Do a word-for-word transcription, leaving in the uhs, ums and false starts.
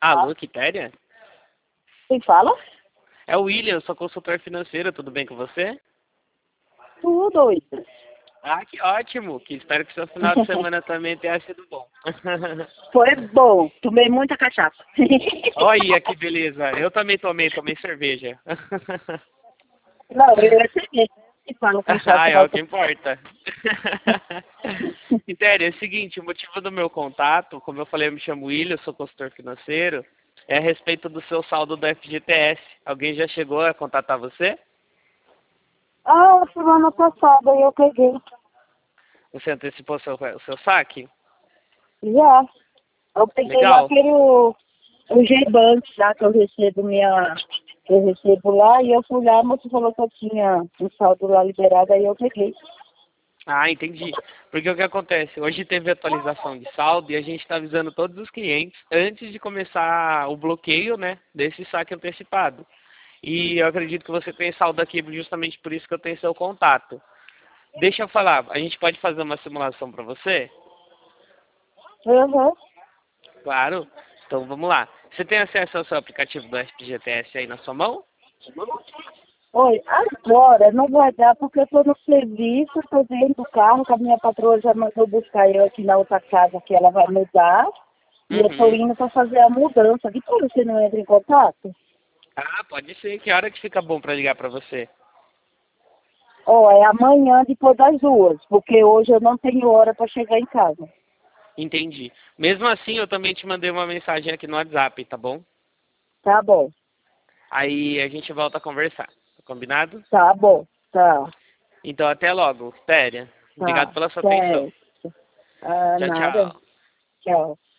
Alô, Quitéria? Quem fala? É o William, sou consultor financeiro, tudo bem com você? Tudo, William. Ah, que ótimo, que espero que seu final de semana também tenha sido bom. Foi bom, tomei muita cachaça. Olha que beleza, eu também tomei, tomei cerveja. Não, eu recebi. Que fala cachaça. Ah, é o que importa. Quitéria, é o seguinte, o motivo do meu contato, como eu falei, eu me chamo William, sou consultor financeiro, é a respeito do seu saldo do F G T S. Alguém já chegou a contatar você? Ah, semana passada eu peguei. Você antecipou seu, o seu saque? Já. Eu peguei lá Legal. pelo o G-Bank, lá que eu recebo minha. Que eu recebo lá, e eu fui lá, a moça falou que eu tinha um saldo lá liberado, aí eu peguei. Ah, entendi. Porque o que acontece? Hoje teve atualização de saldo e a gente está avisando todos os clientes antes de começar o bloqueio, né, desse saque antecipado. E eu acredito que você tem saldo aqui justamente por isso que eu tenho seu contato. Deixa eu falar, a gente pode fazer uma simulação para você? Uhum. Claro. Então vamos lá. Você tem acesso ao seu aplicativo do F G T S aí na sua mão? Oi, agora não vai dar porque eu tô no serviço, tô dentro do carro, que a minha patroa já mandou buscar eu aqui na outra casa que ela vai mudar. E eu tô Uhum. indo para fazer a mudança. Depois você não entra em contato? Ah, pode ser. Que hora que fica bom para ligar para você? Ó, é amanhã depois das duas, porque hoje eu não tenho hora para chegar em casa. Entendi. Mesmo assim, eu também te mandei uma mensagem aqui no WhatsApp, tá bom? Tá bom, Aí a gente volta a conversar. Tá combinado? tá bom, tá, Então até logo. Péria. Obrigado tá, pela sua atenção. certo. Ah, Tchau, nada. tchau. Tchau.